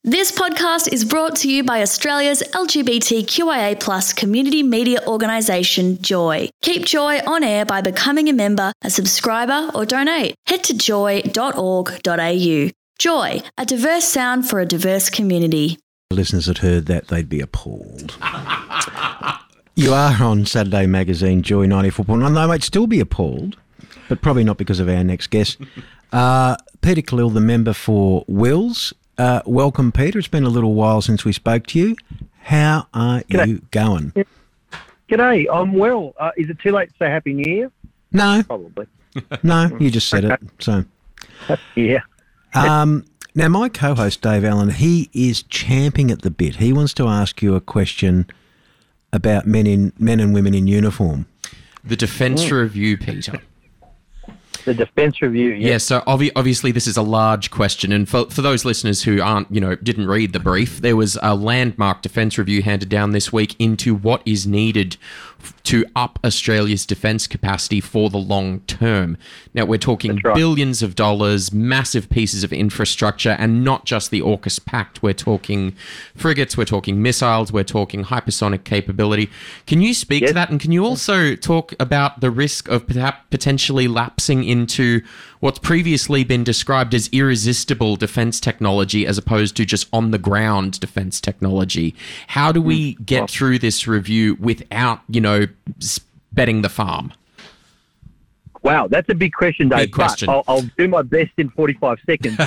This podcast is brought to you by Australia's LGBTQIA+ community media organisation, Joy. Keep Joy on air by becoming a member, a subscriber or donate. Head to joy.org.au. Joy, a diverse sound for a diverse community. Listeners had heard that, they'd be appalled. You are on Saturday Magazine, Joy 94.9. They might still be appalled, but probably not because of our next guest. Peter Khalil, the member for Wills. Welcome, Peter. It's been a little while since we spoke to you. How are you going? G'day, I'm well. Is it too late to say Happy New Year? No. Probably. No, you just said it. So. Yeah. Now, my co-host, Dave Allen, he is champing at the bit. He wants to ask you a question about men and women in uniform. The Defence Review, Peter. The Defence Review, yeah. So obviously this is a large question, and for those listeners who didn't read the brief, there was a landmark Defence Review handed down this week into what is needed to up Australia's defence capacity for the long term. Now, we're talking billions of dollars, massive pieces of infrastructure, and not just the AUKUS Pact. We're talking frigates, we're talking missiles, we're talking hypersonic capability. Can you speak to that? And can you also talk about the risk of potentially lapsing into what's previously been described as irresistible defence technology as opposed to just on-the-ground defence technology? How do we get through this review without, betting the farm? Wow, that's a big question, Dave. Big question. But I'll do my best in 45 seconds.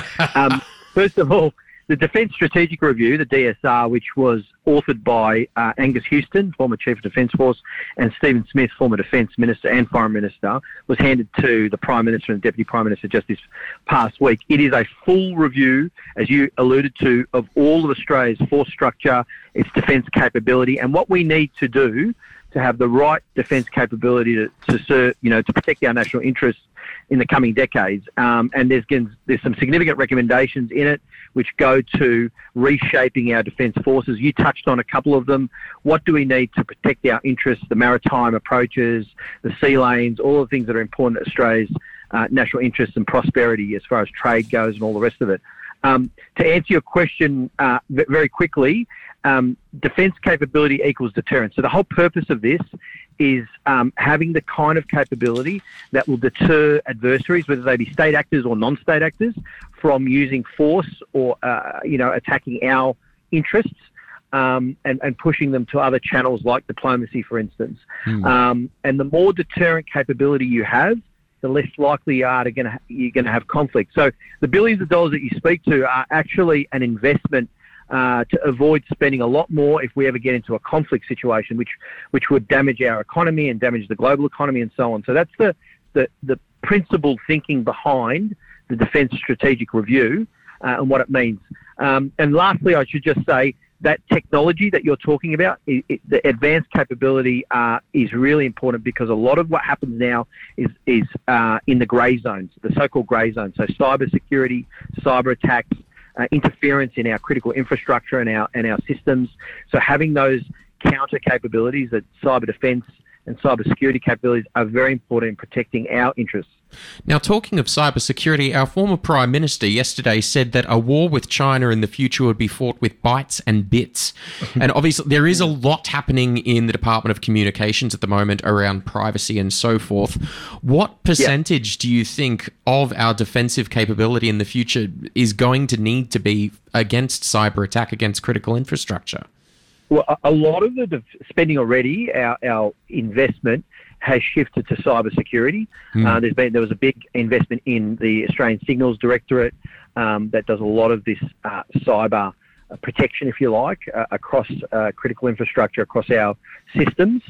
First of all, the Defence Strategic Review, the DSR, which was authored by Angus Houston, former Chief of Defence Force, and Stephen Smith, former Defence Minister and Foreign Minister, was handed to the Prime Minister and Deputy Prime Minister just this past week. It is a full review, as you alluded to, of all of Australia's force structure, its defence capability, and what we need to do to have the right defence capability to serve, to protect our national interests in the coming decades. And there's some significant recommendations in it which go to reshaping our defence forces. You touched on a couple of them. What do we need to protect our interests, the maritime approaches, the sea lanes, all the things that are important to Australia's national interests and prosperity as far as trade goes and all the rest of it. To answer your question very quickly, defence capability equals deterrence. So the whole purpose of this is having the kind of capability that will deter adversaries, whether they be state actors or non-state actors, from using force or, attacking our interests and pushing them to other channels like diplomacy, for instance. And the more deterrent capability you have, the less likely you're going to have conflict. So the billions of dollars that you speak to are actually an investment to avoid spending a lot more if we ever get into a conflict situation, which would damage our economy and damage the global economy and so on. So that's the principled thinking behind the Defence Strategic Review and what it means. And lastly, I should just say that technology that you're talking about, the advanced capability is really important because a lot of what happens now is in the grey zones, the so-called grey zones. So cyber security, cyber attacks, interference in our critical infrastructure and our systems. So having those counter capabilities, that cyber defence and cyber security capabilities, are very important in protecting our interests. Now, talking of cybersecurity, our former Prime Minister yesterday said that a war with China in the future would be fought with bytes and bits. And obviously, there is a lot happening in the Department of Communications at the moment around privacy and so forth. What percentage do you think of our defensive capability in the future is going to need to be against cyber attack, against critical infrastructure? Well, a lot of the spending already, our investment, has shifted to cyber security. There was a big investment in the Australian Signals Directorate that does a lot of this cyber protection, if you like, across critical infrastructure, across our systems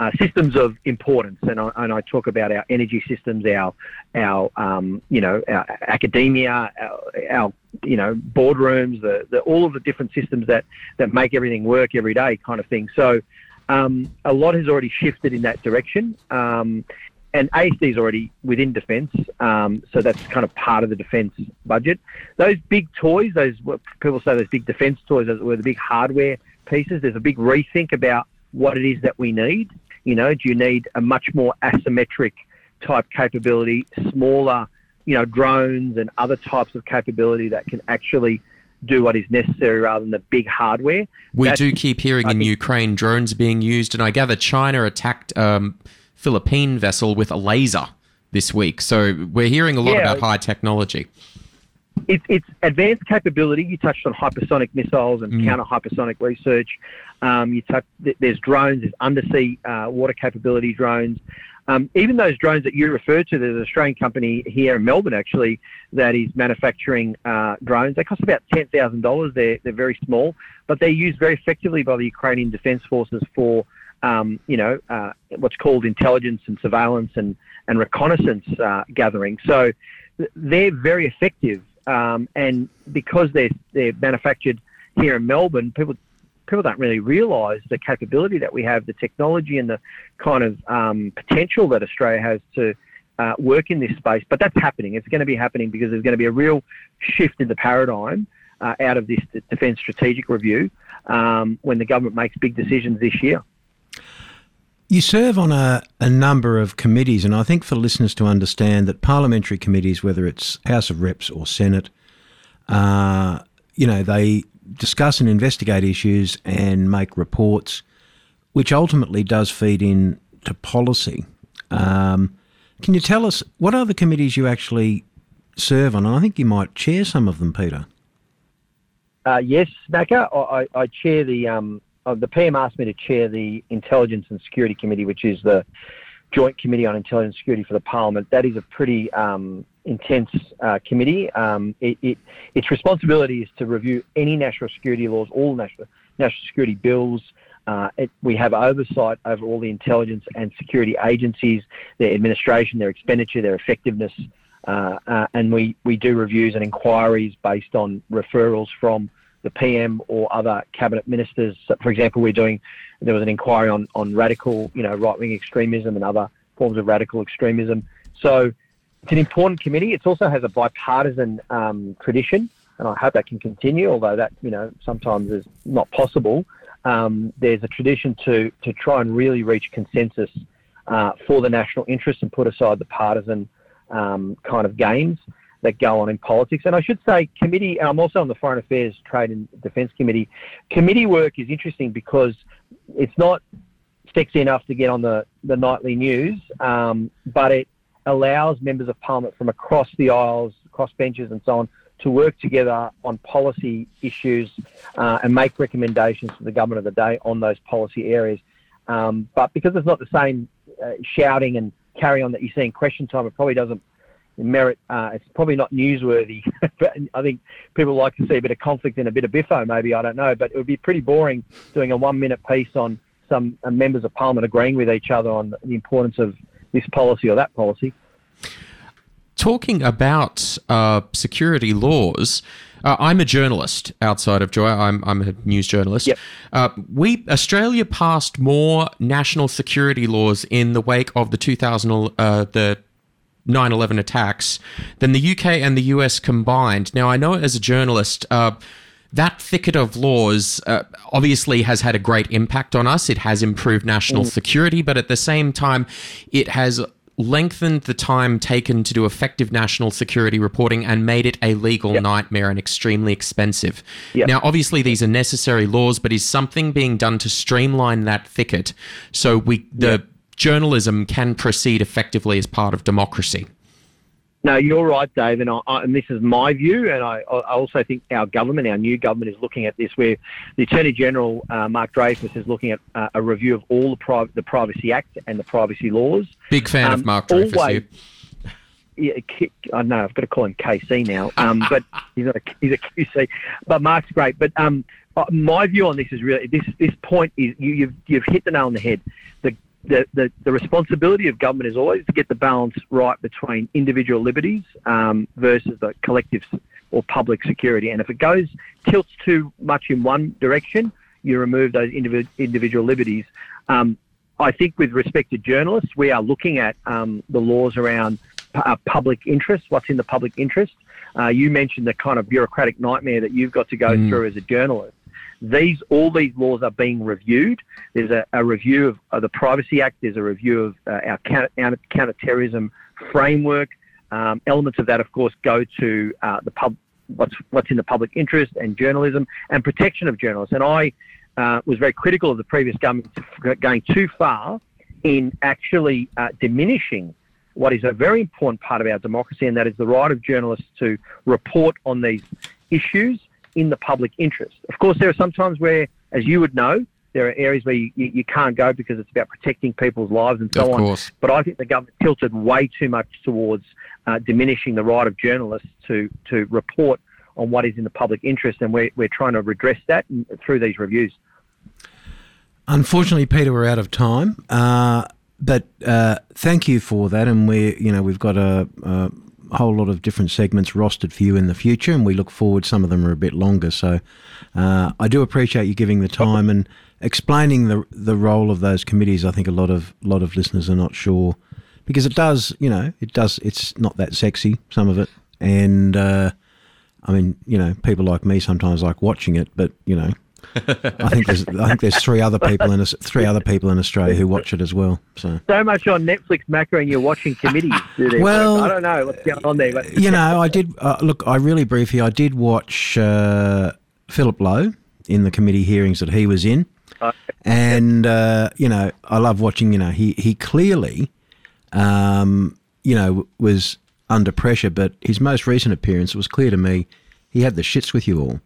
of importance. And I talk about our energy systems, our academia, our boardrooms, all of the different systems that make everything work every day, kind of thing. So a lot has already shifted in that direction. And ASD is already within defence, so that's kind of part of the defence budget. Those big toys, what people say, those big defence toys, were the big hardware pieces. There's a big rethink about what it is that we need. Do you need a much more asymmetric type capability, smaller, drones and other types of capability that can actually do what is necessary rather than the big hardware. We do keep hearing in Ukraine drones being used, and I gather China attacked Philippine vessel with a laser this week. So we're hearing a lot about high technology. It's advanced capability. You touched on hypersonic missiles and counter-hypersonic research. There's drones, there's undersea water capability drones. Even those drones that you referred to, there's an Australian company here in Melbourne, actually, that is manufacturing drones. They cost about $10,000. They're very small, but they're used very effectively by the Ukrainian Defence Forces for, what's called intelligence and surveillance and reconnaissance gathering. So they're very effective. And because they're manufactured here in Melbourne, people don't really realise the capability that we have, the technology and the kind of potential that Australia has to work in this space. But that's happening. It's going to be happening because there's going to be a real shift in the paradigm out of this Defence Strategic Review when the government makes big decisions this year. You serve on a number of committees, and I think for listeners to understand that parliamentary committees, whether it's House of Reps or Senate, they discuss and investigate issues and make reports, which ultimately does feed into policy. Can you tell us what other committees you actually serve on? And I think you might chair some of them, Peter. Yes, Macca. I chair the PM asked me to chair the Intelligence and Security Committee, which is the Joint Committee on Intelligence and Security for the Parliament. That is a pretty intense committee. Its responsibility is to review any national security laws, all national security bills. We have oversight over all the intelligence and security agencies, their administration, their expenditure, their effectiveness, and we do reviews and inquiries based on referrals from the PM or other cabinet ministers. So, for example, there was an inquiry on radical, right-wing extremism and other forms of radical extremism. So it's an important committee. It also has a bipartisan tradition, and I hope that can continue, although that, sometimes is not possible. There's a tradition to try and really reach consensus for the national interest and put aside the partisan kind of games that go on in politics. And I should say committee, and I'm also on the Foreign Affairs, Trade and Defence Committee. Committee work is interesting because it's not sexy enough to get on the nightly news, but it allows members of Parliament from across the aisles, across benches and so on, to work together on policy issues and make recommendations to the government of the day on those policy areas. But because it's not the same shouting and carry on that you see in question time, it probably doesn't merit, it's probably not newsworthy. I think people like to see a bit of conflict and a bit of biffo, maybe, I don't know, but it would be pretty boring doing a 1 minute piece on some members of Parliament agreeing with each other on the importance of this policy or that policy. Talking about security laws, I'm a journalist outside of Joy. I'm a news journalist. Yep. Australia passed more national security laws in the wake of the 9/11 attacks than the UK and the US combined. Now, I know as a journalist, that thicket of laws obviously has had a great impact on us. It has improved national security, but at the same time, it has lengthened the time taken to do effective national security reporting and made it a legal nightmare and extremely expensive. Yep. Now, obviously, these are necessary laws, but is something being done to streamline that thicket so the journalism can proceed effectively as part of democracy? No, you're right, Dave, and this is my view, and I also think our new government is looking at this, where the Attorney General, Mark Dreyfus, is looking at a review of all the Privacy Act and the privacy laws. Big fan of Mark Dreyfus here. Yeah, I know, I've got to call him KC now, but he's a QC. But Mark's great. But my view on this is really, this point is, you've hit the nail on the head. The responsibility of government is always to get the balance right between individual liberties versus the collective or public security. And if it tilts too much in one direction, you remove those individual liberties. I think with respect to journalists, we are looking at the laws around public interest, what's in the public interest. You mentioned the kind of bureaucratic nightmare that you've got to go through as a journalist. All these laws are being reviewed. There's a review of the Privacy Act. There's a review of our counter-terrorism framework. Elements of that, of course, go to the what's in the public interest and journalism and protection of journalists. And I was very critical of the previous government going too far in actually diminishing what is a very important part of our democracy, and that is the right of journalists to report on these issues in the public interest. Of course, there are some times where, as you would know, there are areas where you can't go because it's about protecting people's lives and so on. Of course. But I think the government tilted way too much towards diminishing the right of journalists to report on what is in the public interest, and we're trying to redress that through these reviews. Unfortunately, Peter, we're out of time. But thank you for that, and we've got a whole lot of different segments rostered for you in the future, and we look forward. Some of them are a bit longer, so I do appreciate you giving the time and explaining the role of those committees. I think a lot of listeners are not sure, because it's not that sexy, some of it, and people like me sometimes like watching it, but I think there's three other people in Australia who watch it as well. So much on Netflix, Macca, and you're watching committees. Well, I don't know what's going on there. But I did look. I really briefly, I did watch Philip Lowe in the committee hearings that he was in, and I love watching. He clearly, was under pressure, but his most recent appearance, it was clear to me he had the shits with you all.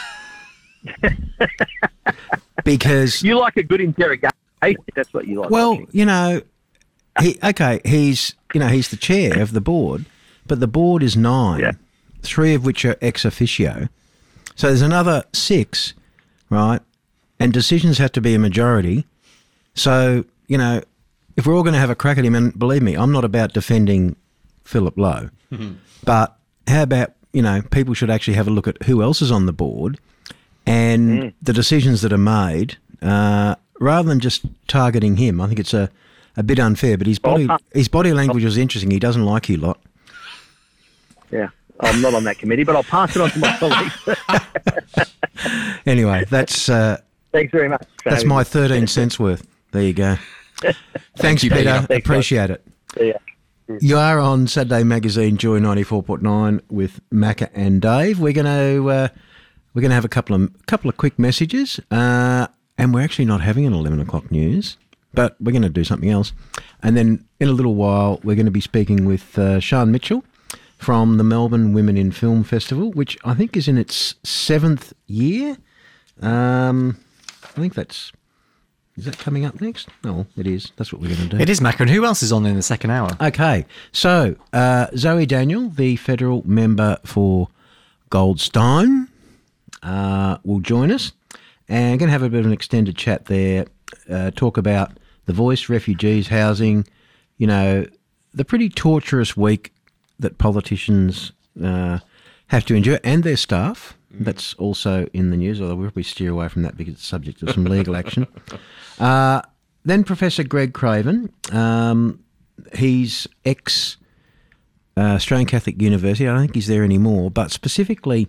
Because you like a good interrogation, that's what you like. Well, watching. he's the chair of the board, but the board is 9, 3 of which are ex officio. So there's another 6, right? And decisions have to be a majority. So if we're all going to have a crack at him, and believe me, I'm not about defending Philip Lowe, but how about people should actually have a look at who else is on the board and the decisions that are made, rather than just targeting him. I think it's a bit unfair, but his body language was interesting. He doesn't like you lot. Yeah, I'm not on that committee, but I'll pass it on to my colleagues. Anyway, that's thanks very much. That's my 13 cents worth. There you go. Thanks, Peter. Appreciate it. Yeah. You are on Saturday Magazine Joy 94.9 with Macca and Dave. We're going to have a couple of quick messages, and we're actually not having an 11 o'clock news, but we're going to do something else. And then in a little while, we're going to be speaking with Sian Mitchell from the Melbourne Women in Film Festival, which I think is in its 7th year. I think that's... Is that coming up next? Oh, it is. That's what we're going to do. It is, Macca. And who else is on in the second hour? Okay. So, Zoe Daniel, the federal member for Goldstein, will join us. And going to have a bit of an extended chat there, talk about The Voice, refugees, housing, the pretty torturous week that politicians have to endure, and their staff. That's also in the news, although we'll probably steer away from that because it's subject to some legal action. Then Professor Greg Craven, he's ex-Australian Catholic University. I don't think he's there anymore, but specifically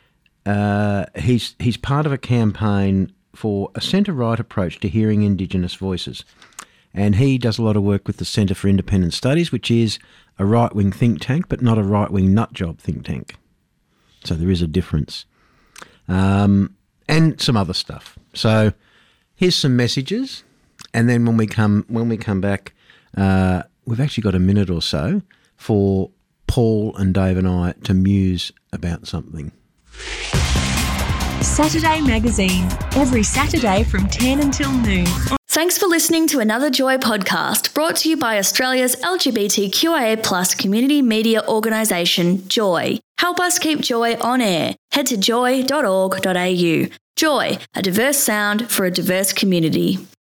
he's part of a campaign for a centre-right approach to hearing Indigenous voices. And he does a lot of work with the Centre for Independent Studies, which is a right-wing think tank, but not a right-wing nutjob think tank. So there is a difference. And some other stuff. So here's some messages, and then when we come back, we've actually got a minute or so for Paul and Dave and I to muse about something. Saturday Magazine, every Saturday from 10 until noon. Thanks for listening to another Joy podcast brought to you by Australia's LGBTQIA+ community media organisation, Joy. Help us keep Joy on air. Head to joy.org.au. Joy, a diverse sound for a diverse community.